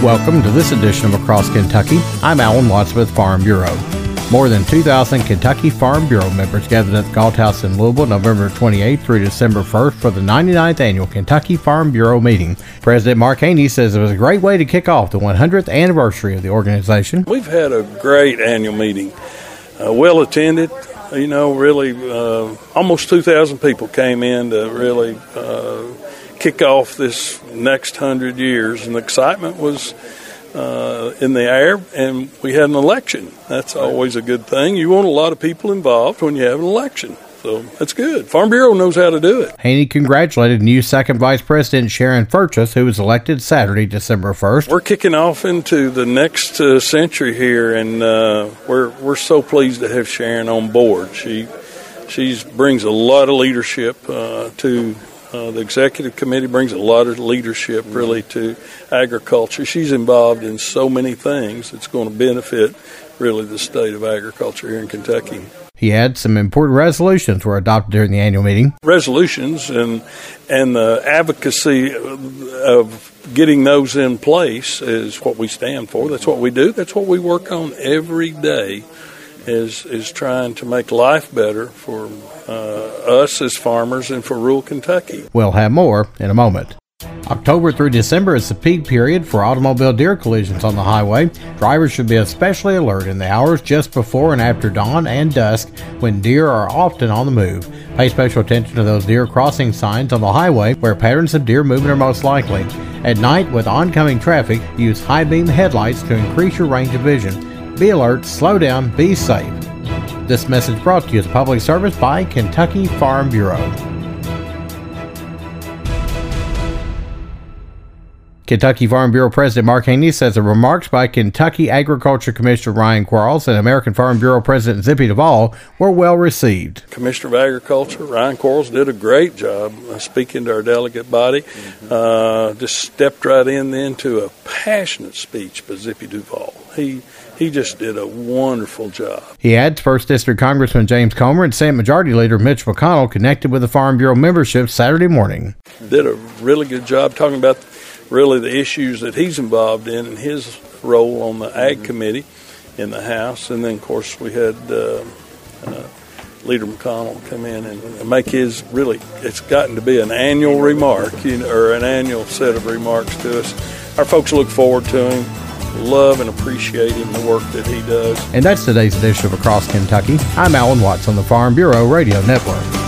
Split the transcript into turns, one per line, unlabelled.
Welcome to this edition of Across Kentucky. I'm Alan Watts with Farm Bureau. More than 2,000 Kentucky Farm Bureau members gathered at the Galthouse in Louisville November 28th through December 1st for the 99th Annual Kentucky Farm Bureau meeting. President Mark Haney says it was a great way to kick off the 100th anniversary of the organization.
We've had a great annual meeting, well attended. Really almost 2,000 people came in to really kick off this next 100 years, and the excitement was in the air, and we had an election. That's always a good thing. You want a lot of people involved when you have an election, so that's good. Farm Bureau knows how to do it.
Haney congratulated new Second Vice President Sharon Furchess, who was elected Saturday, December 1st.
We're kicking off into the next century here, and we're so pleased to have Sharon on board. She brings a lot of leadership to the executive committee, brings a lot of leadership really to agriculture. She's involved in so many things that's going to benefit really the state of agriculture here in Kentucky.
He had some important resolutions were adopted during the annual meeting.
Resolutions and the advocacy of getting those in place is what we stand for. That's what we do. That's what we work on every day, is trying to make life better for us as farmers and for rural Kentucky.
We'll have more in a moment. October through December is the peak period for automobile deer collisions on the highway. Drivers should be especially alert in the hours just before and after dawn and dusk when deer are often on the move. Pay special attention to those deer crossing signs on the highway where patterns of deer movement are most likely. At night with oncoming traffic, use high beam headlights to increase your range of vision. Be alert, slow down, be safe. This message brought to you as a public service by Kentucky Farm Bureau. Kentucky Farm Bureau President Mark Haney says the remarks by Kentucky Agriculture Commissioner Ryan Quarles and American Farm Bureau President Zippy Duvall were well received.
Commissioner of Agriculture Ryan Quarles did a great job speaking to our delegate body. Just stepped right into a passionate speech by Zippy Duvall. He just did a wonderful job.
He adds 1st District Congressman James Comer and Senate Majority Leader Mitch McConnell connected with the Farm Bureau membership Saturday morning.
Did a really good job talking about really the issues that he's involved in his role on the Ag Committee in the House. And then, of course, we had Leader McConnell come in and make his really, it's gotten to be an annual remark, or an annual set of remarks to us. Our folks look forward to him. Love and appreciate him, the work that he does.
And that's today's edition of Across Kentucky. I'm Alan Watts on the Farm Bureau Radio Network.